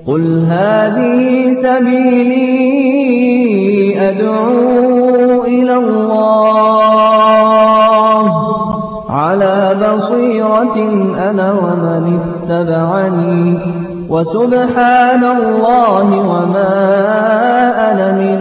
قل هذه سبيلي أدعو إلى الله على بصيرة أنا ومن اتبعني وسبحان الله وما أنا من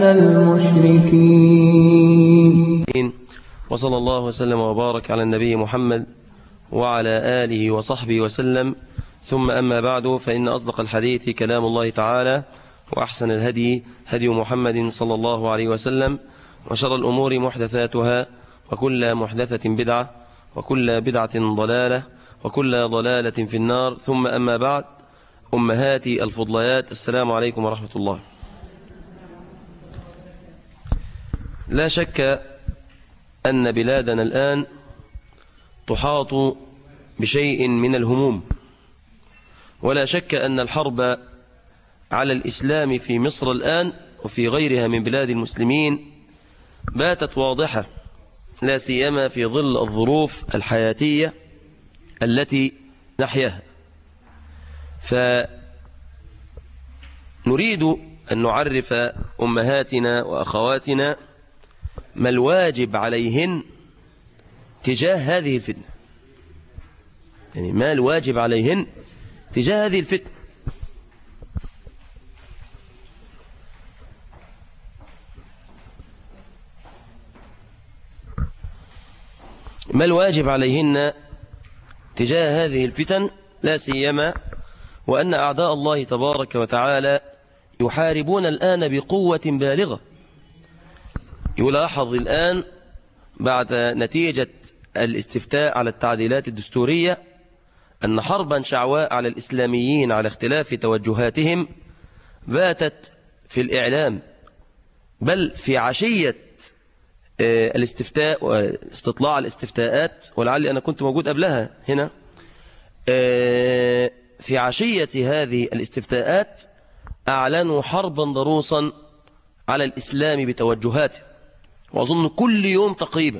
المشركين. وصلى الله وسلم وبارك على النبي محمد وعلى آله وصحبه وسلم، ثم أما بعد، فإن أصدق الحديث كلام الله تعالى، وأحسن الهدي هدي محمد صلى الله عليه وسلم، وشر الأمور محدثاتها، وكل محدثة بدعة، وكل بدعة ضلالة، وكل ضلالة في النار. ثم أما بعد، أمهاتي الفضليات، السلام عليكم ورحمة الله. لا شك أن بلادنا الآن تحاط بشيء من الهموم، ولا شك أن الحرب على الإسلام في مصر الآن وفي غيرها من بلاد المسلمين باتت واضحة، لا سيما في ظل الظروف الحياتية التي نحياها. فنريد أن نعرف أمهاتنا وأخواتنا ما الواجب عليهن تجاه هذه الفتنة، يعني ما الواجب عليهن تجاه هذه الفتنة. ما الواجب عليهن تجاه هذه الفتن، لا سيما وأن أعداء الله تبارك وتعالى يحاربون الآن بقوة بالغة. يلاحظ الآن بعد نتيجة الاستفتاء على التعديلات الدستورية أن حربا شعواء على الإسلاميين على اختلاف توجهاتهم باتت في الإعلام، بل في عشية الاستفتاء واستطلاع الاستفتاءات، ولعلي أنا كنت موجود قبلها هنا. في عشية هذه الاستفتاءات أعلنوا حربا ضروسا على الإسلام بتوجهاته، وأظن كل يوم تقريبا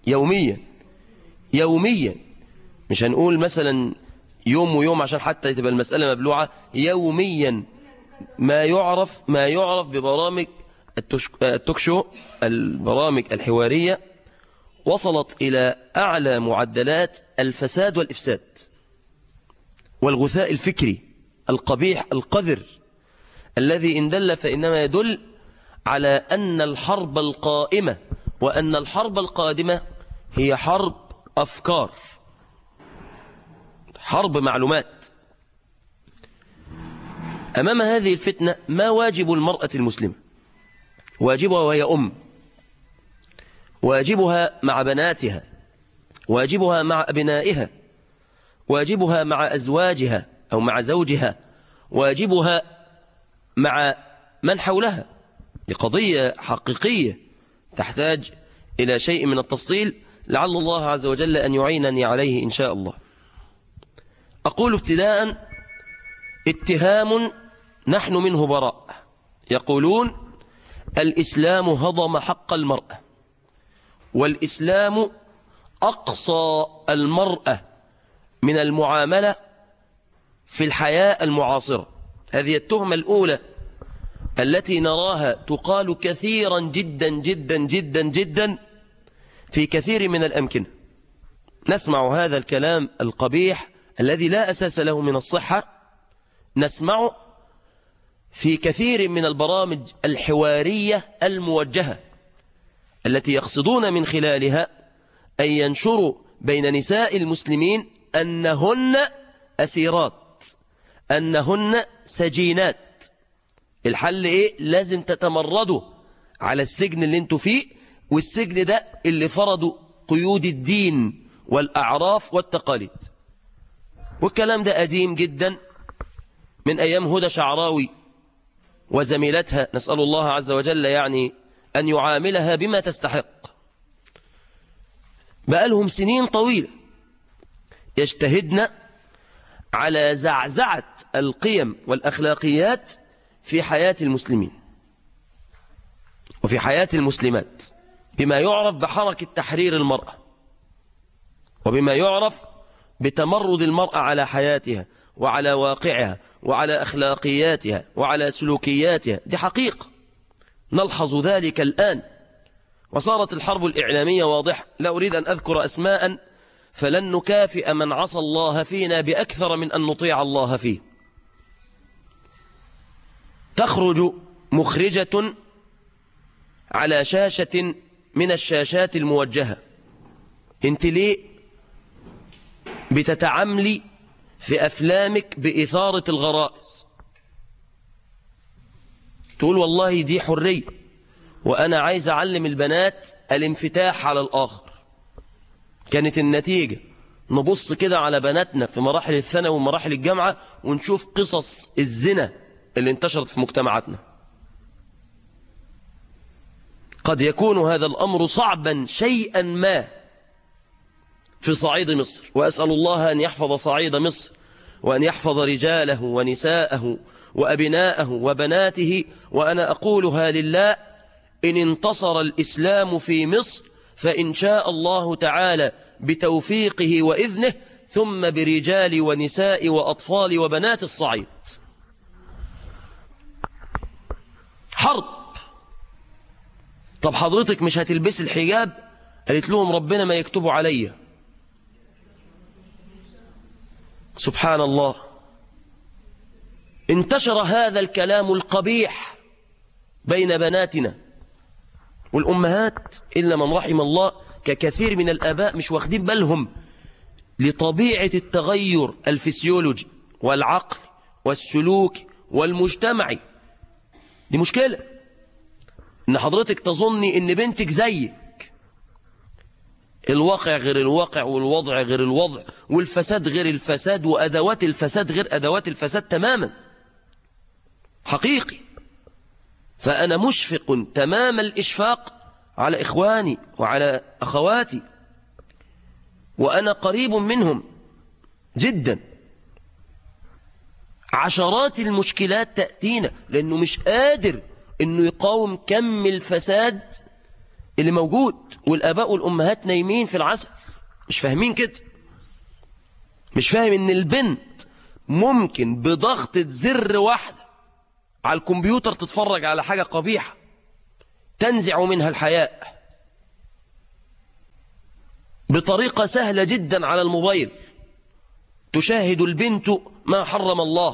يوميا، مش هنقول مثلا يوم ويوم عشان حتى تبقى المسألة مبلوعة، يوميا ما يعرف ببرامج التوكشو، البرامج الحوارية، وصلت إلى أعلى معدلات الفساد والإفساد والغثاء الفكري القبيح القذر، الذي إن دل فإنما يدل على أن الحرب القائمة وأن الحرب القادمة هي حرب أفكار، حرب معلومات. أمام هذه الفتنة ما واجب المرأة المسلمة؟ واجبها وهي أم، واجبها مع بناتها، واجبها مع أبنائها، واجبها مع أزواجها أو مع زوجها، واجبها مع من حولها. لقضية حقيقية تحتاج إلى شيء من التفصيل، لعل الله عز وجل أن يعينني عليه إن شاء الله. أقول ابتداء: اتهام نحن منه براء. يقولون الإسلام هضم حق المرأة، والإسلام أقصى المرأة من المعاملة في الحياة المعاصرة. هذه التهمة الأولى التي نراها تقال كثيرا جدا جدا جدا جدا في كثير من الأمكنة. نسمع هذا الكلام القبيح الذي لا أساس له من الصحة، نسمعه في كثير من البرامج الحوارية الموجهة التي يقصدون من خلالها أن ينشروا بين نساء المسلمين أنهن أسيرات، أنهن سجينات. الحل إيه؟ لازم تتمردوا على السجن اللي انتوا فيه، والسجن ده اللي فرضوا قيود الدين والأعراف والتقاليد. والكلام ده قديم جدا من أيام هدى شعراوي وزميلتها، نسأل الله عز وجل يعني أن يعاملها بما تستحق. بقالهم سنين طويلة يجتهدن على زعزعة القيم والأخلاقيات في حياة المسلمين وفي حياة المسلمات، بما يعرف بحركة تحرير المرأة، وبما يعرف بتمرد المرأة على حياتها، وعلى واقعها وعلى أخلاقياتها وعلى سلوكياتها. دي حقيقة نلحظ ذلك الآن. وصارت الحرب الإعلامية واضحة. لا أريد أن أذكر أسماء فلن نكافئ من عصى الله فينا بأكثر من أن نطيع الله فيه. تخرج مخرجة على شاشة من الشاشات الموجهة: انت ليه بتتعاملي في أفلامك بإثارة الغرائز؟ تقول والله دي حرية، وأنا عايز أعلم البنات الانفتاح على الآخر. كانت النتيجة نبص كده على بناتنا في مراحل الثانوي ومراحل الجامعة ونشوف قصص الزنا اللي انتشرت في مجتمعاتنا. قد يكون هذا الأمر صعبا شيئا ما في صعيد مصر، وأسأل الله أن يحفظ صعيد مصر وأن يحفظ رجاله ونساءه وأبناءه وبناته. وأنا أقولها لله: إن انتصر الإسلام في مصر فإن شاء الله تعالى بتوفيقه وإذنه، ثم برجال ونساء وأطفال وبنات الصعيد. حرب. طب حضرتك مش هتلبس الحجاب؟ قالت لهم ربنا ما يكتبوا عليا. سبحان الله. انتشر هذا الكلام القبيح بين بناتنا، والأمهات إلا من رحم الله ككثير من الآباء مش واخدين بالهم لطبيعة التغير الفسيولوجي والعقل والسلوك والمجتمعي. دي مشكلة إن حضرتك تظني إن بنتك زيك. الواقع غير الواقع، والوضع غير الوضع، والفساد غير الفساد، وأدوات الفساد غير أدوات الفساد تماما. حقيقي. فأنا مشفق تمام الإشفاق على إخواني وعلى أخواتي، وأنا قريب منهم جدا. عشرات المشكلات تأتينا لأنه مش قادر أنه يقاوم كم الفساد اللي موجود، والآباء والأمهات نايمين في العسل مش فاهمين كده. مش فاهم أن البنت ممكن بضغطة زر واحدة على الكمبيوتر تتفرج على حاجة قبيحة تنزع منها الحياء بطريقة سهلة جدا. على الموبايل تشاهد البنت ما حرم الله.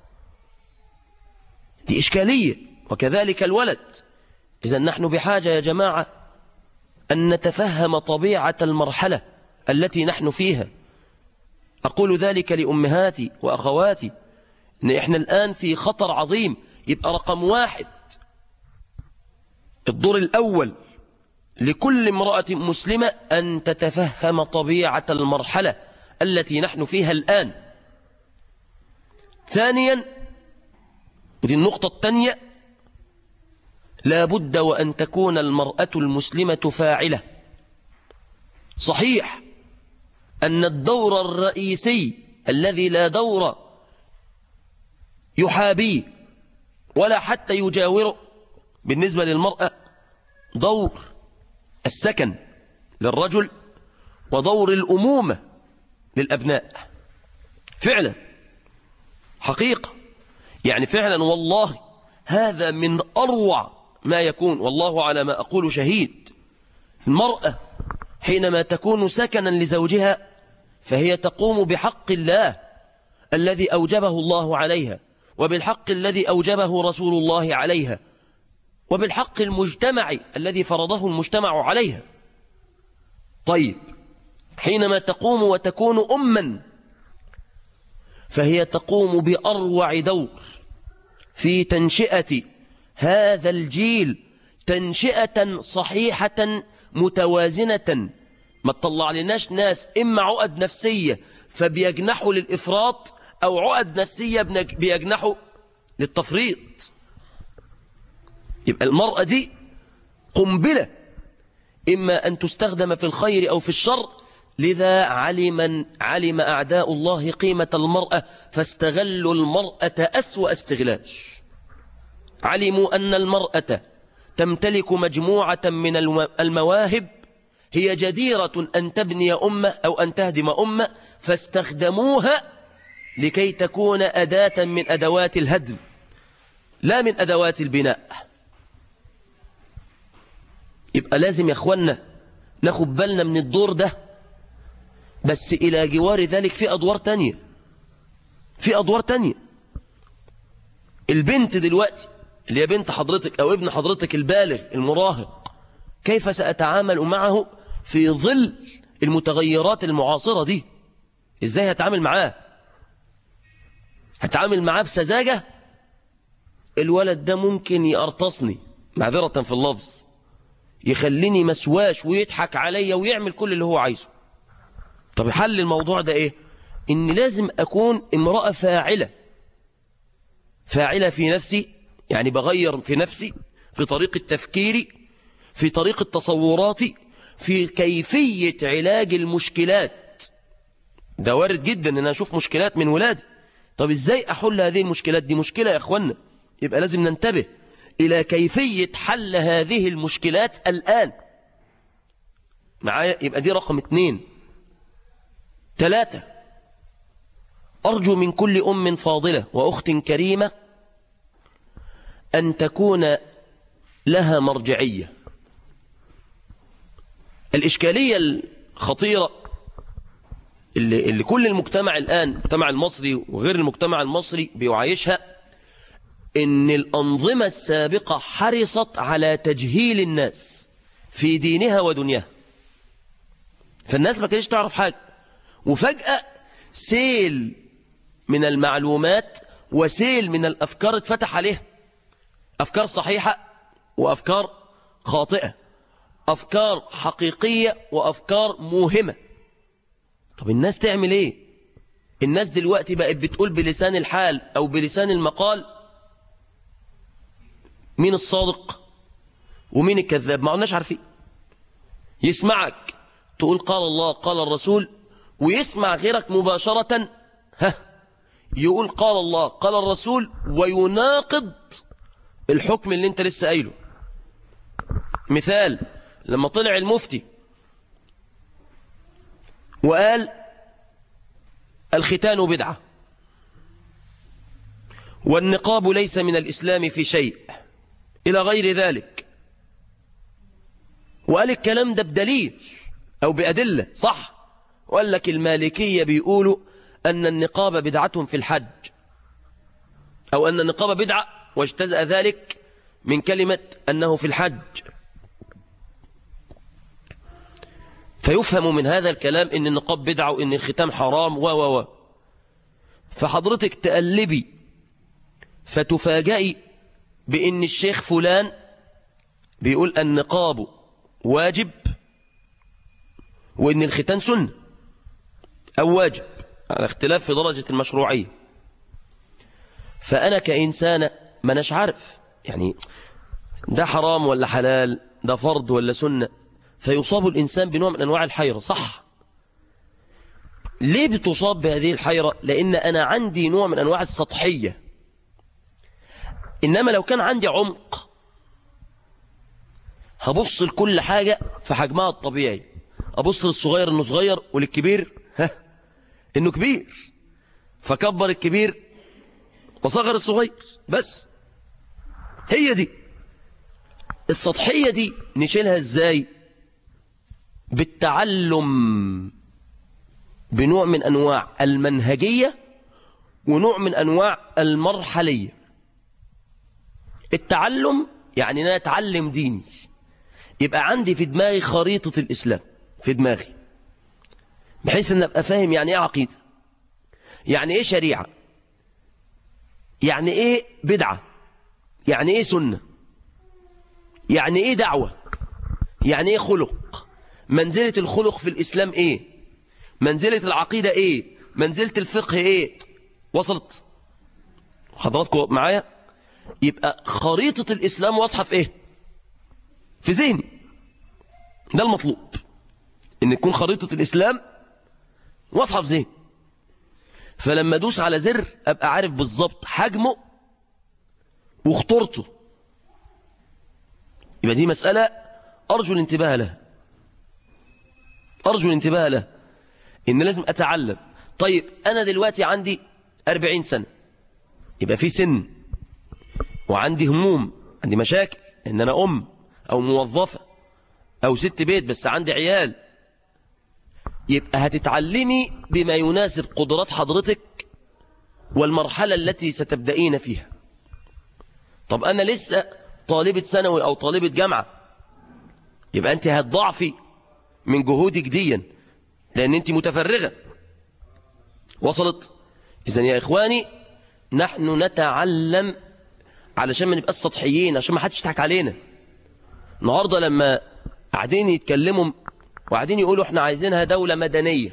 دي إشكالية. وكذلك الولد. إذن نحن بحاجة يا جماعة أن نتفهم طبيعة المرحلة التي نحن فيها. أقول ذلك لأمهاتي وأخواتي إن إحنا الآن في خطر عظيم. يبقى رقم واحد الدور الأول لكل امرأة مسلمة أن تتفهم طبيعة المرحلة التي نحن فيها الآن. ثانيا، ودي النقطة الثانية، لا بد وأن تكون المرأة المسلمة فاعلة. صحيح أن الدور الرئيسي الذي لا دور يحابيه ولا حتى يجاوره بالنسبة للمرأة دور السكن للرجل ودور الأمومة للأبناء. فعلا حقيقة، يعني فعلا والله هذا من أروع ما يكون، والله على ما أقول شهيد. المرأة حينما تكون سكنا لزوجها فهي تقوم بحق الله الذي أوجبه الله عليها، وبالحق الذي أوجبه رسول الله عليها، وبالحق المجتمعي الذي فرضه المجتمع عليها. طيب، حينما تقوم وتكون أما فهي تقوم بأروع دور في تنشئة هذا الجيل تنشئة صحيحة متوازنة. ما تطلع لناش ناس إما عقد نفسية فبيجنحوا للإفراط، أو عقد نفسية بيجنحوا للتفريط. يبقى المرأة دي قنبلة، إما أن تستخدم في الخير أو في الشر. لذا علم أعداء الله قيمة المرأة فاستغلوا المرأة أسوأ استغلال. علموا أن المرأة تمتلك مجموعة من المواهب هي جديرة أن تبني أمة أو أن تهدم أمة، فاستخدموها لكي تكون أداة من أدوات الهدم لا من أدوات البناء. يبقى لازم يا أخوانا ناخد بالنا من الدور ده، بس إلى جوار ذلك في أدوار تانية، في أدوار تانية. البنت دلوقتي اللي هي بنت حضرتك أو ابن حضرتك البالغ المراهق، كيف سأتعامل معه في ظل المتغيرات المعاصرة دي؟ إزاي هتعامل معاه؟ هتعامل معاه بسذاجة؟ الولد ده ممكن يقرطصني معذرة في اللفظ، يخليني مسواش ويضحك عليا ويعمل كل اللي هو عايزه. طب حل الموضوع ده ايه؟ ان لازم اكون امرأة فاعلة، فاعلة في نفسي، يعني بغير في نفسي، في طريقة تفكيري، في طريقة تصوراتي، في كيفية علاج المشكلات. ده وارد جدا ان انا اشوف مشكلات من ولادي. طب ازاي احل هذه المشكلات؟ دي مشكلة يا اخوانا، يبقى لازم ننتبه إلى كيفية حل هذه المشكلات الآن معايا. يبقى دي رقم 2. 3، أرجو من كل أم فاضلة وأخت كريمة أن تكون لها مرجعية. الإشكالية الخطيرة اللي كل المجتمع الآن، المجتمع المصري وغير المجتمع المصري بيعايشها، إن الأنظمة السابقة حرصت على تجهيل الناس في دينها ودنياها، فالناس ما كانش تعرف حاجة، وفجأة سيل من المعلومات وسيل من الأفكار اتفتح عليها، أفكار صحيحة وأفكار خاطئة، أفكار حقيقية وأفكار موهمة. طب الناس تعمل إيه؟ الناس دلوقتي بقت بتقول بلسان الحال أو بلسان المقال مين الصادق ومين الكذاب، ما عدناش عارفين. يسمعك تقول قال الله قال الرسول، ويسمع غيرك مباشرة يقول قال الله قال الرسول ويناقض الحكم اللي انت لسه قايله. مثال، لما طلع المفتي وقال الختان بدعة والنقاب ليس من الإسلام في شيء إلى غير ذلك، وقال الكلام ده بدليل أو بأدلة صح، وقال لك المالكية بيقولوا أن النقاب بدعة في الحج، أو أن النقاب بدعة واجتزأ ذلك من كلمة أنه في الحج. فيفهم من هذا الكلام أن النقاب بدعة وأن الختام حرام و فحضرتك تقلبي فتفاجئي بأن الشيخ فلان بيقول النقاب واجب وأن الختان سنة أو واجب، على اختلاف في درجة المشروعية. فأنا كإنسانة ما ناش عارف يعني ده حرام ولا حلال، ده فرض ولا سنة، فيصاب الإنسان بنوع من أنواع الحيرة. صح؟ ليه بتصاب بهذه الحيرة؟ لأن أنا عندي نوع من أنواع السطحية. إنما لو كان عندي عمق هبص لكل حاجة في حجمها الطبيعي، أبص للصغير إنه صغير وللكبير إنه كبير، فكبر الكبير وصغر الصغير. بس هي دي السطحية دي نشيلها إزاي؟ بالتعلم بنوع من أنواع المنهجية ونوع من أنواع المرحلية. التعلم يعني أنا أتعلم ديني، يبقى عندي في دماغي خريطة الإسلام في دماغي، بحيث أن أبقى فاهم يعني إيه عقيدة، يعني إيه شريعة، يعني إيه بدعة، يعني إيه سنة، يعني إيه دعوة، يعني إيه خلق، منزلة الخلق في الإسلام إيه، منزلة العقيدة إيه، منزلة الفقه إيه. وصلت حضراتكم معايا؟ يبقى خريطة الإسلام واضحة في إيه؟ في ذهني. ده المطلوب، إن يكون خريطة الإسلام واضحة في ذهني، فلما أدوس على زر أبقى عارف بالظبط حجمه وخطورته. يبقى دي مسألة أرجو الانتباه لها، أرجو الانتباه لها، إن لازم أتعلم. طيب أنا دلوقتي عندي 40 سنة، يبقى في سن وعندي هموم، عندي مشاكل، ان انا ام او موظفة او ست بيت بس عندي عيال، يبقى هتتعلمي بما يناسب قدرات حضرتك والمرحلة التي ستبدأين فيها. طب أنا لسه طالبة ثانوي أو طالبة جامعة، يبقى أنت هتضعفي من جهودك ديا لأن أنت متفرغة. وصلت؟ إذن يا إخواني نحن نتعلم علشان ما نبقاش سطحيين، عشان ما حدش يضحك علينا. النهاردة لما قاعدين يتكلموا وقاعدين يقولوا احنا عايزينها دولة مدنية،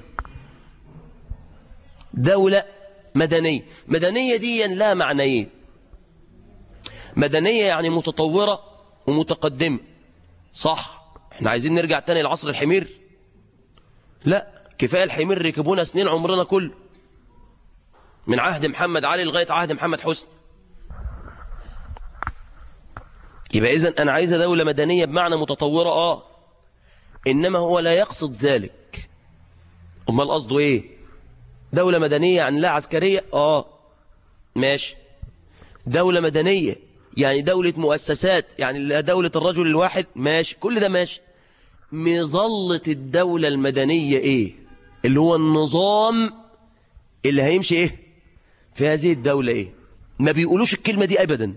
دولة مدنية، مدنية دي لها معنيين. مدنية يعني متطورة ومتقدمة، صح؟ احنا عايزين نرجع تاني لعصر الحمير؟ لا، كفاية الحمير ركبونا سنين عمرنا كله، من عهد محمد علي لغاية عهد محمد حسني. يبقى إذن أنا عايزة دولة مدنية بمعنى متطورة، إنما هو لا يقصد ذلك. أمال قصده إيه؟ دولة مدنية يعني لا عسكرية؟ ماشي. دولة مدنية يعني دولة مؤسسات، يعني دولة الرجل الواحد، ماشي، كل ده ماشي. مظلة الدولة المدنية إيه؟ اللي هو النظام اللي هيمشي إيه في هذه الدولة إيه؟ ما بيقولوش الكلمة دي أبدا.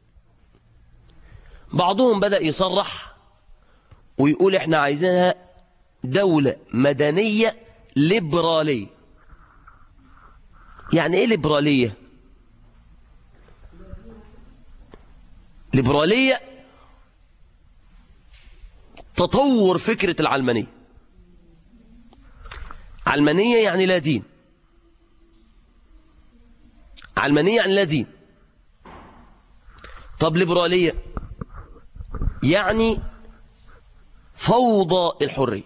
بعضهم بدأ يصرح ويقول احنا عايزينها دولة مدنية ليبرالية. يعني ايه ليبرالية؟ ليبرالية تطور فكرة العلمانية. علمانية يعني لا دين، علمانية يعني لا دين. طب ليبرالية يعني فوضى الحرية.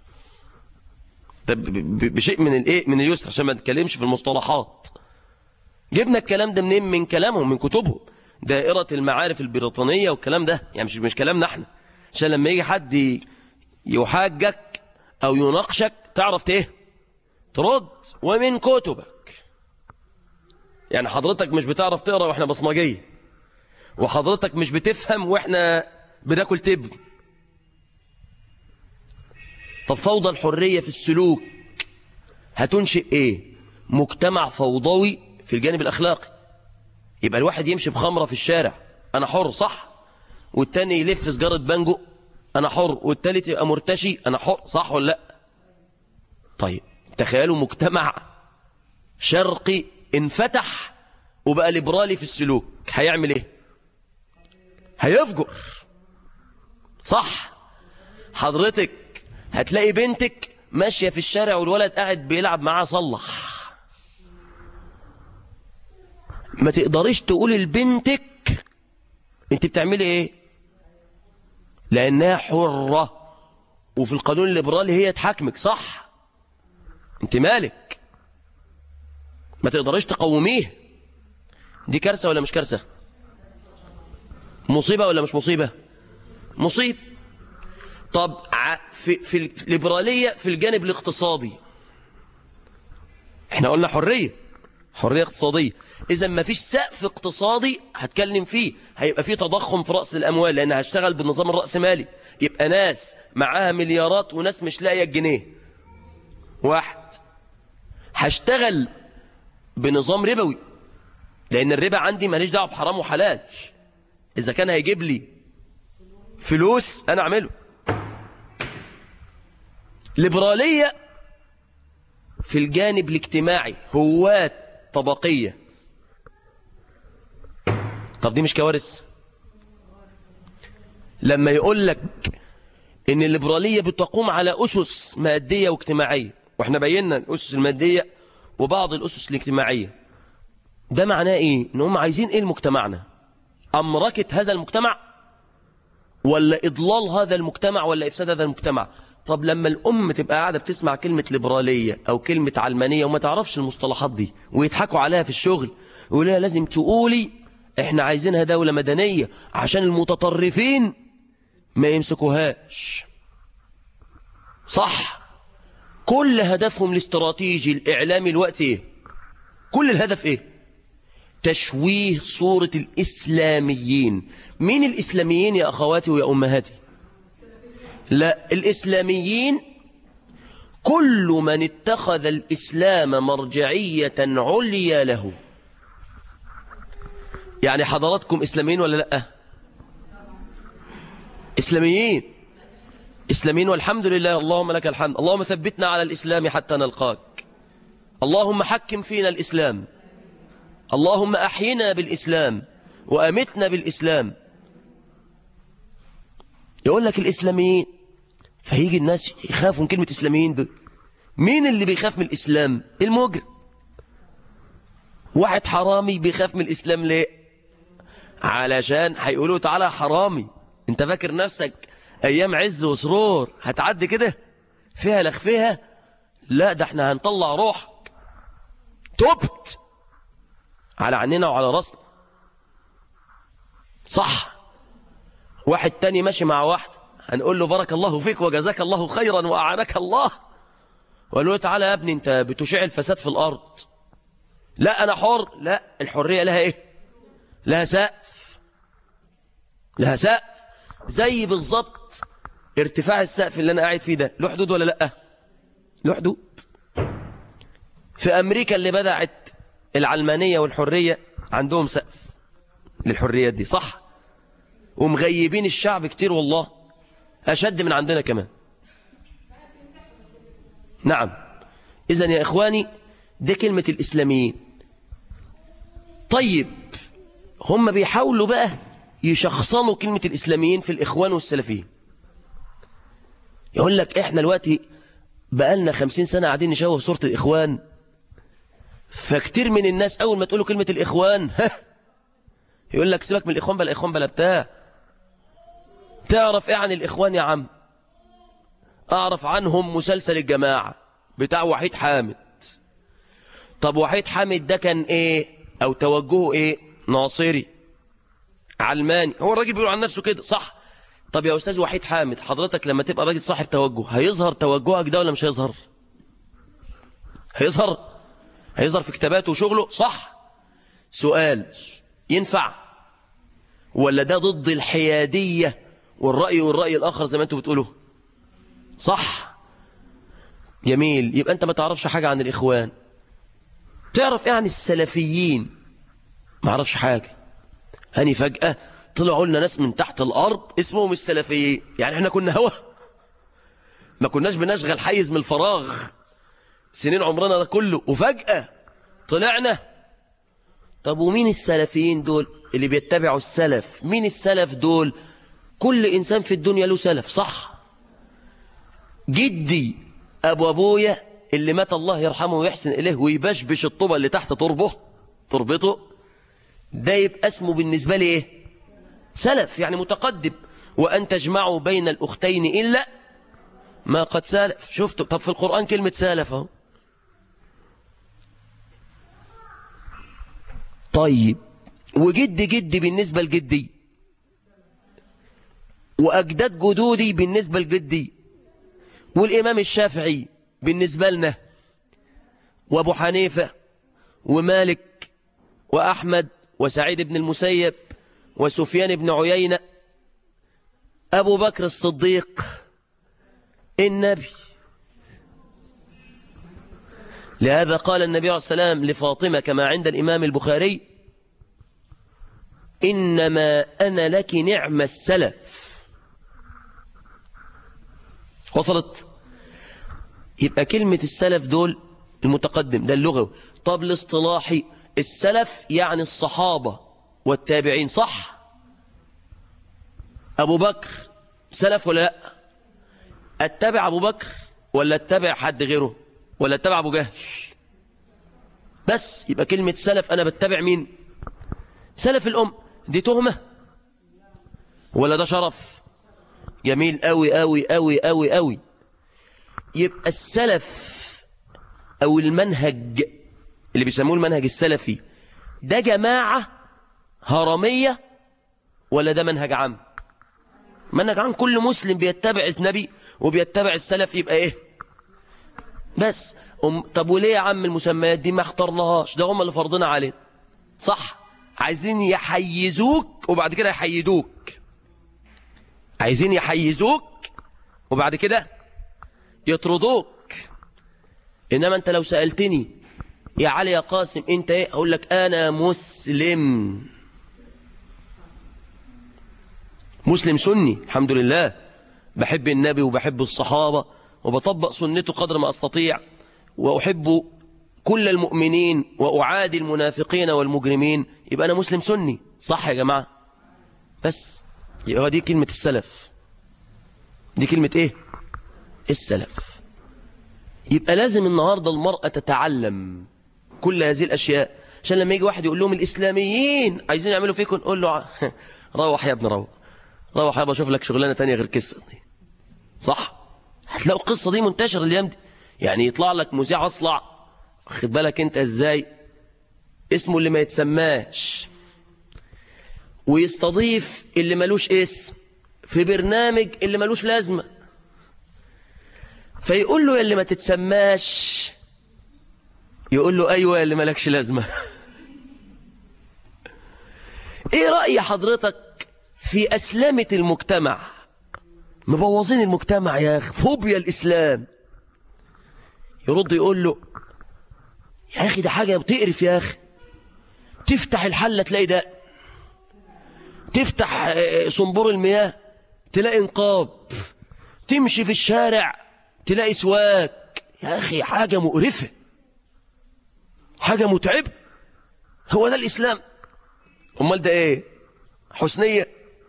بشيء من الايه، من اليسر، عشان ما نتكلمش في المصطلحات. جبنا الكلام ده منين؟ من كلامهم، من كتبهم، دائرة المعارف البريطانية والكلام ده، يعني مش كلامنا احنا، عشان لما يجي حد يحاجك او يناقشك تعرف ايه ترد. ومن كتبك، يعني حضرتك مش بتعرف تقرأ واحنا بصمجية، وحضرتك مش بتفهم واحنا بناكل تبن. طب فوضى الحرية في السلوك هتنشئ ايه؟ مجتمع فوضوي في الجانب الأخلاقي. يبقى الواحد يمشي بخمرة في الشارع أنا حر، صح؟ والتاني يلف سجارة بانجو أنا حر، والتالت يبقى مرتشي أنا حر، صح ولا لا؟ طيب تخيلوا مجتمع شرقي انفتح وبقى ليبرالي في السلوك، هيعمل ايه؟ هيفجر، صح؟ حضرتك هتلاقي بنتك ماشية في الشارع والولد قاعد بيلعب معاه صلح، ما تقدريش تقول لبنتك انت بتعملي ايه، لانها حرة، وفي القانون الليبرالي هي تحاكمك، صح؟ انت مالك؟ ما تقدريش تقوميه. دي كارثة ولا مش كارثة؟ مصيبة ولا مش مصيبة؟ مصيب. طب في الليبرالية في الجانب الاقتصادي، احنا قلنا حرية اقتصادية. إذا ما فيش سقف اقتصادي هتكلم فيه، هيبقى فيه تضخم في رأس الأموال، لأن هشتغل بالنظام الرأسمالي. يبقى ناس معاها مليارات وناس مش لاقية الجنيه واحد. هشتغل بنظام ربوي، لأن الربا عندي ماليش دعوه بحرام وحلال. إذا كان هيجيب لي فلوس أنا أعمله. ليبرالية في الجانب الاجتماعي، هوات طبقية. طب دي مش كوارث؟ لما يقول لك ان الليبرالية بتقوم على أسس مادية واجتماعية، واحنا بينا الأسس المادية وبعض الأسس الاجتماعية، ده معناه ايه؟ ان هم عايزين ايه لمجتمعنا؟ أمركة هذا المجتمع، ولا إضلال هذا المجتمع، ولا إفساد هذا المجتمع؟ طب لما الأم تبقى قاعدة بتسمع كلمة ليبرالية أو كلمة علمانية وما تعرفش المصطلحات دي، ويضحكوا عليها في الشغل ويقولوا لها لازم تقولي احنا عايزينها دولة مدنية عشان المتطرفين ما يمسكوهاش، صح؟ كل هدفهم الاستراتيجي الإعلامي الوقت ايه؟ كل الهدف إيه؟ تشويه صورة الإسلاميين. مين الإسلاميين يا أخواتي ويا أمهاتي؟ لا، الإسلاميين كل من اتخذ الإسلام مرجعية عليا له. يعني حضراتكم إسلاميين ولا لا؟ إسلاميين، إسلاميين والحمد لله، اللهم لك الحمد. اللهم ثبتنا على الإسلام حتى نلقاك. اللهم حكم فينا الإسلام. اللهم أحينا بالإسلام وأمتنا بالإسلام. يقول لك الإسلاميين، فيجي الناس يخافوا من كلمة إسلاميين دول. مين اللي بيخاف من الإسلام؟ المجرم. واحد حرامي بيخاف من الإسلام ليه؟ علشان هيقولوا تعالى حرامي، انت فاكر نفسك أيام عز وسرور هتعدي كده فيها لخفيها؟ لا، ده احنا هنطلع روحك. تبت على عننا وعلى راسنا. صح. واحد تاني ماشي مع واحد، هنقول له بارك الله فيك وجزاك الله خيرا وأعانك الله، وقال له تعالى يا ابني انت بتشيع الفساد في الأرض. لا أنا حر. لا، الحرية لها إيه؟ لها سقف. لها سقف. زي بالظبط ارتفاع السقف اللي أنا قاعد فيه ده له حدود ولا لأ؟ له حدود. في أمريكا اللي بدأت العلمانية والحرية عندهم سقف للحريات دي، صح؟ ومغيبين الشعب كتير والله، أشد من عندنا كمان. نعم. إذن يا إخواني دي كلمة الإسلاميين. طيب هم بيحاولوا بقى يشخصنوا كلمة الإسلاميين في الإخوان والسلفيين. يقول لك إحنا دلوقتي بقالنا 50 سنة قاعدين نشوه صورة الإخوان، فكتير من الناس أول ما تقولوا كلمة الإخوان يقول لك سيبك من الإخوان بلا إخوان بلا بتاع. تعرف إيه عن الإخوان يا عم؟ أعرف عنهم مسلسل الجماعة بتاع وحيد حامد. طب وحيد حامد ده كان إيه أو توجهه إيه؟ ناصري علماني. هو الراجل بيقول عن نفسه كده، صح؟ طب يا أستاذ وحيد حامد، حضرتك لما تبقى راجل صاحب توجه هيظهر توجهك ده ولا مش هيظهر؟ هيظهر. هيظهر في كتاباته وشغله، صح؟ سؤال، ينفع ولا ده ضد الحيادية والرأي الآخر زي ما انتوا بتقولوا؟ صح. جميل. يبقى انت ما تعرفش حاجة عن الإخوان. تعرف ايه عن السلفيين؟ ما عرفش حاجة. هاني فجأة طلعوا لنا ناس من تحت الأرض اسمهم السلفيين. يعني احنا كنا هوا، ما كناش بنشغل حيز من الفراغ سنين عمرنا ده كله وفجأة طلعنا. طب ومين السلفيين دول اللي بيتبعوا السلف؟ مين السلف دول؟ كل إنسان في الدنيا له سلف، صح؟ جدي أبو أبويا اللي مات الله يرحمه ويحسن إليه ويبشبش الطوبة اللي تحت تربطه، ده يبقى اسمه بالنسبة لي إيه؟ سلف، يعني متقدم. وأن تجمعوا بين الأختين إلا ما قد سلف. شفتوا؟ طب في القرآن كلمة سلف اهو. طيب وجدي بالنسبة لجدي، وأجداد جدودي بالنسبة لجدي، والإمام الشافعي بالنسبة لنا، وأبو حنيفة ومالك وأحمد وسعيد بن المسيب وسفيان بن عيينة، أبو بكر الصديق، النبي. لهذا قال النبي عليه الصلاة والسلام لفاطمة كما عند الإمام البخاري: إنما أنا لك نعم السلف. وصلت؟ يبقى كلمة السلف دول المتقدم ده اللغوي. طب الاصطلاحي، السلف يعني الصحابة والتابعين، صح؟ أبو بكر سلف ولا لا؟ اتبع أبو بكر ولا اتبع حد غيره ولا اتبع أبو جهل؟ بس يبقى كلمة سلف أنا بتبع مين؟ سلف الأم. دي تهمة ولا ده شرف؟ جميل أوي أوي أوي أوي أوي. يبقى السلف أو المنهج اللي بيسموه المنهج السلفي ده جماعة هرمية ولا ده منهج عام؟ منهج عام، كل مسلم بيتبع النبي وبيتبع السلف يبقى إيه؟ بس طب وليه يا عم المسميات دي ما اخترناهاش؟ ده هم اللي فرضنا علينا، صح؟ عايزين يحيزوك وبعد كده يحيدوك، عايزين يحيزوك وبعد كده يطردوك. إنما أنت لو سألتني يا علي يا قاسم أنت إيه، أقول لك أنا مسلم، مسلم سني الحمد لله، بحب النبي وبحب الصحابة وبطبق سنته قدر ما أستطيع، وأحب كل المؤمنين وأعادي المنافقين والمجرمين، يبقى أنا مسلم سني، صح يا جماعة؟ بس يبقى دي كلمة السلف، دي كلمة إيه؟ السلف. يبقى لازم النهاردة المرأة تتعلم كل هذه الأشياء، عشان لما يجي واحد يقول لهم الإسلاميين عايزين يعملوا فيكم، نقول له روح يا ابن روح يا بشوف لك شغلانة تانية غير القصة دي، صح؟ هتلاقوا القصة دي منتشرة اليوم دي، يعني يطلع لك مذيع أصلع، خد بالك أنت إزاي، اسمه اللي ما يتسماش، ويستضيف اللي ملوش اسم في برنامج اللي ملوش لازمة، فيقول له يا اللي ما تتسماش، يقول له أيوة يا اللي ملكش لازمة. إيه رأي حضرتك في أسلمة المجتمع؟ مبوظين المجتمع يا أخي، فوبيا الإسلام. يرد يقول له يا أخي ده حاجة بتقرف يا أخي، تفتح الحلة تلاقي ده، تفتح صنبور المياه تلاقي نقاب، تمشي في الشارع تلاقي سواك، يا أخي حاجة مقرفة، حاجة متعبة. هو ده الإسلام؟ أمال ده إيه؟ حسنية؟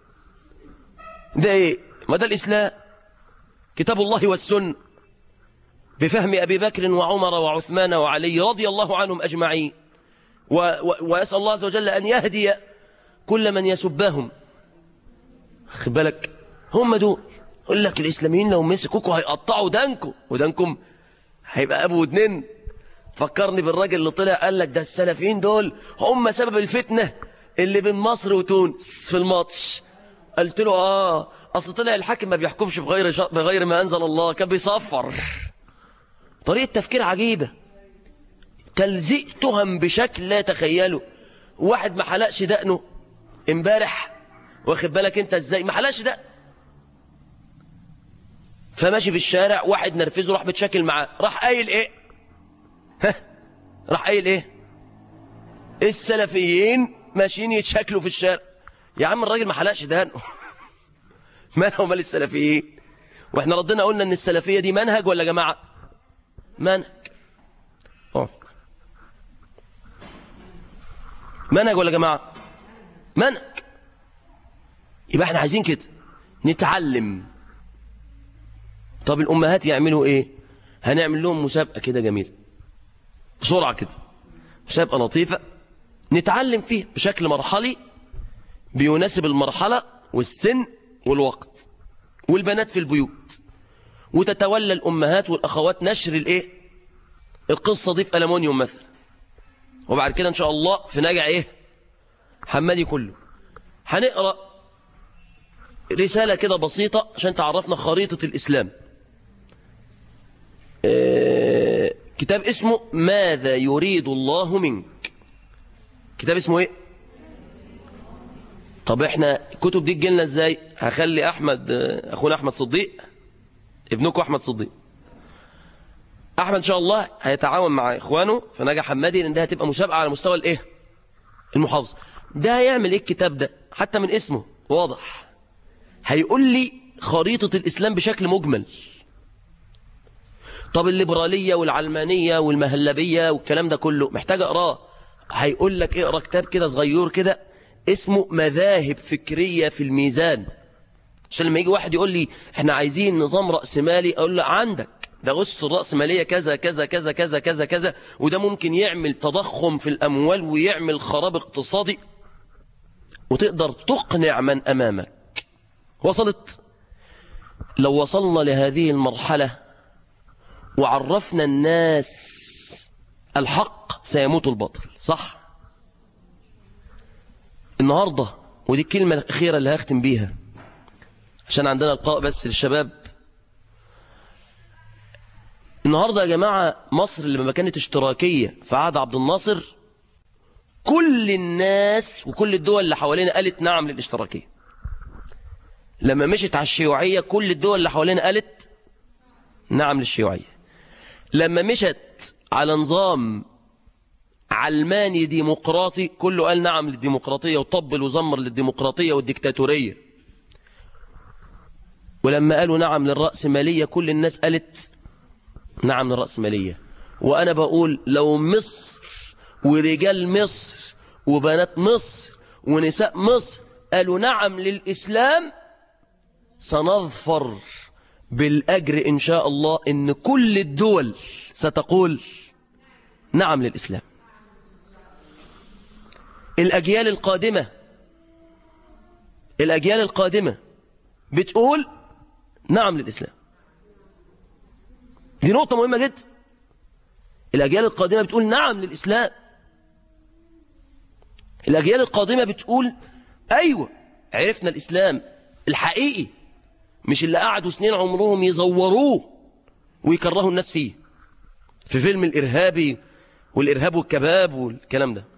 ده إيه؟ ما ده الإسلام، كتاب الله والسنة بفهم أبي بكر وعمر وعثمان وعلي رضي الله عنهم أجمعين، وأسأل الله عز وجل أن يهدي كل من يسبهم. خد بالك، هم دول يقول لك الإسلاميين لو مسكوكوا هيقطعوا دانكم، ودانكم هيبقى أبو ودنين. فكرني بالراجل اللي طلع قال لك ده السلفيين دول هم سبب الفتنة اللي بين مصر وتونس في الماتش. قلت له أصل طلع الحاكم ما بيحكمش بغير ما أنزل الله، كان بيصفر. طريقة تفكير عجيبة، تلزيق تهم بشكل لا تخيله. واحد ما حلقش دقنه امبارح، واخد بالك انت ازاي، ما حلقش دقن، فماشي في الشارع، واحد نرفزه راح بتشكل معاه، راح قايل ايه؟ راح قايل ايه؟ السلفيين ماشيين يتشكلوا في الشارع. يا عم الراجل ما حلقش دقنه. مالهم مال السلفيين؟ واحنا ردنا قلنا ان السلفية دي منهج ولا جماعة؟ منهج. منهج ولا جماعة؟ منهج. يبقى احنا عايزين كده نتعلم. طب الأمهات يعملوا ايه؟ هنعمل لهم مسابقة كده جميلة بسرعة كده، مسابقة لطيفة نتعلم فيها بشكل مرحلي بيناسب المرحلة والسن والوقت، والبنات في البيوت، وتتولى الأمهات والأخوات نشر الايه؟ القصة دي في ألمونيوم مثلا، وبعد كده إن شاء الله في نجع ايه؟ حمادي كله هنقرأ رسالة كده بسيطة عشان تعرفنا خريطة الإسلام. كتاب اسمه ماذا يريد الله منك. كتاب اسمه ايه؟ طب احنا الكتب دي تجيلنا ازاي؟ هخلي احمد، اخونا احمد صديق، ابنكم احمد صديق، احمد ان شاء الله هيتعاون مع اخوانه في نجا حمادي، لان ده هتبقى مسابقة على مستوى الايه؟ المحافظة. ده هيعمل ايه الكتاب ده؟ حتى من اسمه واضح، هيقول لي خريطة الإسلام بشكل مجمل. طب الليبرالية والعلمانية والمهلبية والكلام ده كله محتاج أقراه، هيقول لك اقرأ كتاب كده صغير كده اسمه مذاهب فكرية في الميزان، عشان لما يجي واحد يقول لي احنا عايزين نظام رأسمالي، أقول له عندك ده أس الرأسمالية كذا كذا كذا كذا كذا كذا، وده ممكن يعمل تضخم في الأموال ويعمل خراب اقتصادي، وتقدر تقنع من أمامك. وصلت؟ لو وصلنا لهذه المرحلة وعرفنا الناس الحق سيموت الباطل، صح؟ النهاردة، ودي الكلمة الأخيرة اللي هختم بيها عشان عندنا لقاء بس للشباب، النهاردة يا جماعة مصر لما كانت اشتراكية في عهد عبد الناصر كل الناس وكل الدول اللي حوالينا قالت نعم للاشتراكية. لما مشت على الشيوعية كل الدول اللي حوالينا قالت نعم للشيوعية. لما مشت على نظام علماني ديمقراطي كله قال نعم للديمقراطية وطبل وزمر للديمقراطية والديكتاتورية. ولما قالوا نعم للرأسمالية كل الناس قالت نعم للرأسمالية. وأنا بقول لو مصر ورجال مصر وبنات مصر ونساء مصر قالوا نعم للإسلام سنظفر بالأجر إن شاء الله، إن كل الدول ستقول نعم للإسلام. الأجيال القادمة بتقول نعم للإسلام. دي نقطة مهمة جدا. الأجيال القادمة بتقول نعم للإسلام. الأجيال القادمة بتقول أيوة عرفنا الإسلام الحقيقي، مش اللي قعدوا سنين عمرهم يزوروه ويكرهوا الناس فيه في فيلم الإرهابي والإرهاب والكباب والكلام ده.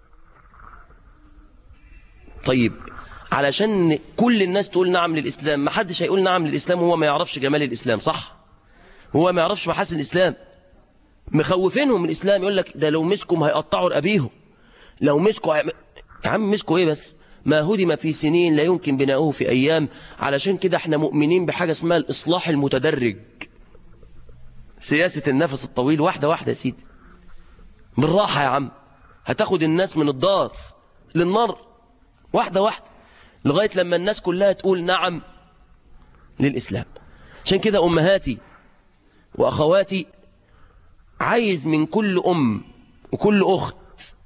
طيب علشان كل الناس تقول نعم للإسلام، ما حدش هيقول نعم للإسلام وهو ما يعرفش جمال الإسلام، صح؟ هو ما يعرفش محاسن الإسلام. مخوفينهم من الإسلام، يقول لك ده لو مسكم هيقطعوا رقابيهم، لو مسكوا يا عم مسكوا ايه بس؟ ما هدم في سنين لا يمكن بناؤه في أيام. علشان كده احنا مؤمنين بحاجة اسمها الإصلاح المتدرج، سياسة النفس الطويل، واحدة واحدة يا سيدي، بالراحة يا عم. هتاخد الناس من الدار للنار واحدة واحدة لغاية لما الناس كلها تقول نعم للإسلام. عشان كده أمهاتي وأخواتي، عايز من كل أم وكل أخت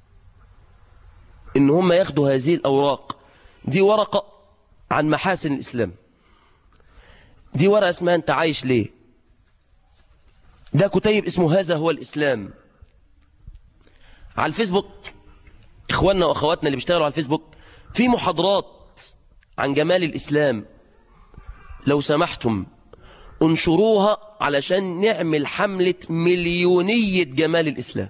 إن هم ياخدوا هذه الأوراق. دي ورقة عن محاسن الإسلام، دي ورقة اسمها أنت عايش ليه. ده كتيب اسمه هذا هو الإسلام. على الفيسبوك إخواننا وأخواتنا اللي بيشتغلوا على الفيسبوك في محاضرات عن جمال الإسلام، لو سمحتم انشروها علشان نعمل حملة مليونية جمال الإسلام.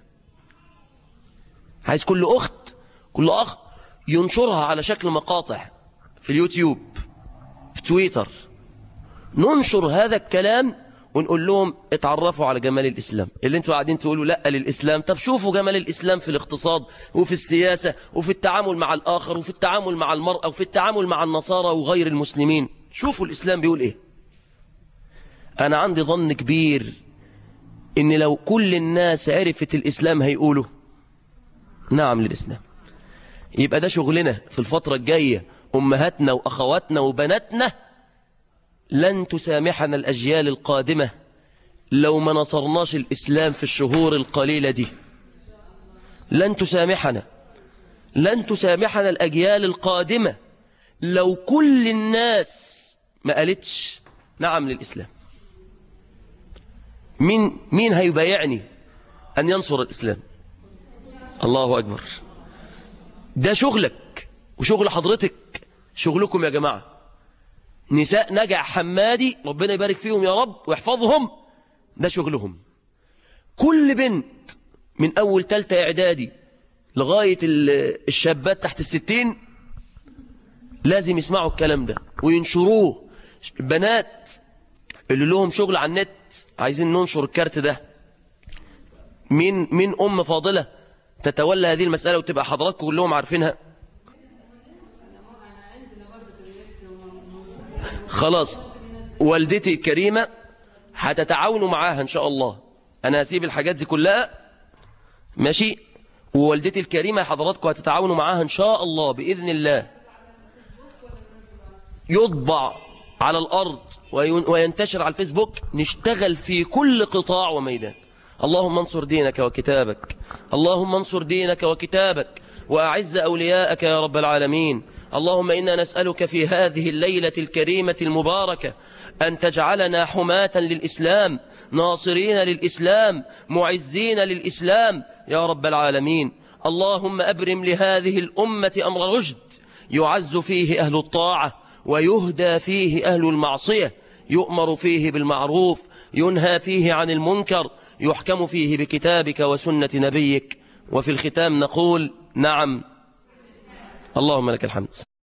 عايز كل أخت كل أخ ينشرها على شكل مقاطع في اليوتيوب في تويتر. ننشر هذا الكلام ونقول لهم اتعرفوا على جمال الإسلام. اللي انتوا قاعدين تقولوا لا للإسلام، طب شوفوا جمال الإسلام في الاقتصاد وفي السياسة وفي التعامل مع الآخر وفي التعامل مع المرأة وفي التعامل مع النصارى وغير المسلمين. شوفوا الإسلام بيقول ايه. أنا عندي ظن كبير إن لو كل الناس عرفت الإسلام هيقولوا نعم للإسلام. يبقى ده شغلنا في الفترة الجاية. أمهاتنا وأخواتنا وبناتنا لن تسامحنا الأجيال القادمة لو ما نصرناش الإسلام في الشهور القليلة دي. لن تسامحنا الأجيال القادمة لو كل الناس ما قالتش نعم للإسلام. مين هيبايعني أن ينصر الإسلام؟ الله أكبر. ده شغلك وشغل حضرتك، شغلكم يا جماعة. نساء نجع حمادي ربنا يبارك فيهم يا رب ويحفظهم، ده شغلهم. كل بنت من أول تالتة إعدادي لغاية الشابات تحت 60 لازم يسمعوا الكلام ده وينشروه. البنات اللي لهم شغل على النت عايزين ننشر الكارت ده. مين أم فاضلة تتولى هذه المسألة وتبقى حضراتكم كلهم عارفينها؟ خلاص والدتي الكريمة هتتعاونوا معاها إن شاء الله. أنا هسيب الحاجات دي كلها ماشي، ووالدتي الكريمة حضراتكم هتتعاونوا معاها إن شاء الله بإذن الله. يطبع على الأرض وينتشر على الفيسبوك. نشتغل في كل قطاع وميدان. اللهم انصر دينك وكتابك، اللهم انصر دينك وكتابك وأعز أولياءك يا رب العالمين. اللهم إنا نسألك في هذه الليلة الكريمة المباركة أن تجعلنا حماة للإسلام، ناصرين للإسلام، معزين للإسلام يا رب العالمين. اللهم أبرم لهذه الأمة أمر رشد يعز فيه أهل الطاعة ويهدى فيه أهل المعصية، يؤمر فيه بالمعروف ينهى فيه عن المنكر، يحكم فيه بكتابك وسنة نبيك. وفي الختام نقول نعم. اللهم لك الحمد.